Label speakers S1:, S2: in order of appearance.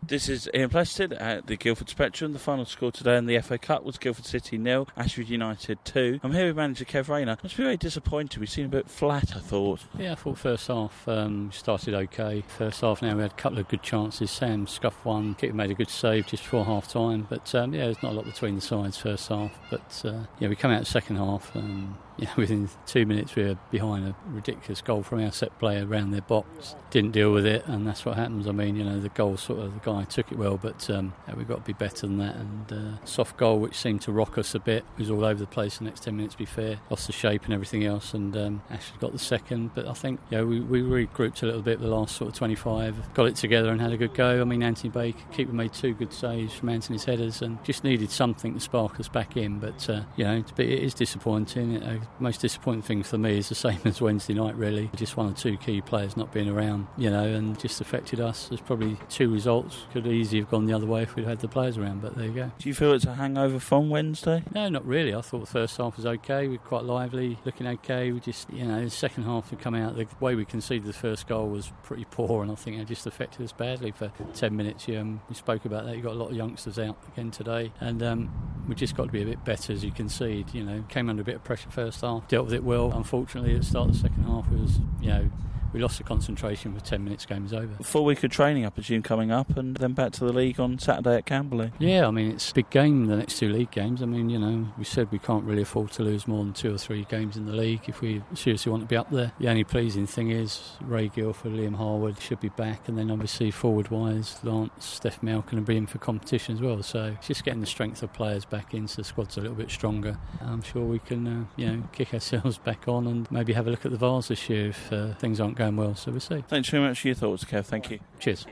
S1: This is Ian Plested at the Guildford Spectrum. The final score today in the FA Cup was Guildford City 0, Ashford United 2. I'm here with manager Kev Rayner. Must be very disappointed. We seemed a bit flat, I thought.
S2: Yeah, I thought first half started okay. First half now we had a couple of good chances. Sam scuffed one, Keeper made a good save just before half time. But there's not a lot between the sides first half. But we come out the second half. Within 2 minutes we were behind a ridiculous goal from our set player around their box. Didn't deal with it, and that's what happens. I mean, the goal the guy took it well, but we've got to be better than that. And soft goal, which seemed to rock us a bit, was all over the place the next 10 minutes, to be fair. Lost the shape and everything else, and Ashley got the second. But I think we regrouped a little bit the last 25, got it together and had a good go. I mean, Anthony Baker, keeper, made 2 good saves from Anthony's headers, and just needed something to spark us back in. But it is disappointing. Most disappointing thing for me is the same as Wednesday night, really. Just 1 or 2 key players not being around, and just affected us. There's probably 2 results. Could easily have gone the other way if we'd had the players around, but there you go.
S1: Do you feel it's a hangover from Wednesday?
S2: No, not really. I thought the first half was okay. We were quite lively, looking okay. We just, the second half had come out. The way we conceded the first goal was pretty poor, and I think it just affected us badly for 10 minutes. We spoke about that. You've got a lot of youngsters out again today, and we just got to be a bit better as you concede. Came under a bit of pressure first half, dealt with it well. Unfortunately, at the start of the second half, it was, we lost the concentration for 10 minutes, game was over.
S1: 4 week of training, I presume, coming up, and then back to the league on Saturday at Camberley.
S2: Yeah, I mean, it's a big game, the next 2 league games. I mean, we said we can't really afford to lose more than 2 or 3 games in the league if we seriously want to be up there. The only pleasing thing is Ray Guilford, Liam Harwood should be back, and then obviously forward-wise, Lance, Steph Malcolm will be in for competition as well. So it's just getting the strength of players back in so the squad's a little bit stronger. I'm sure we can, kick ourselves back on and maybe have a look at the Vars this year if things aren't going well, so we'll see.
S1: Thanks very much for your thoughts, Kev. Thank you.
S2: Cheers.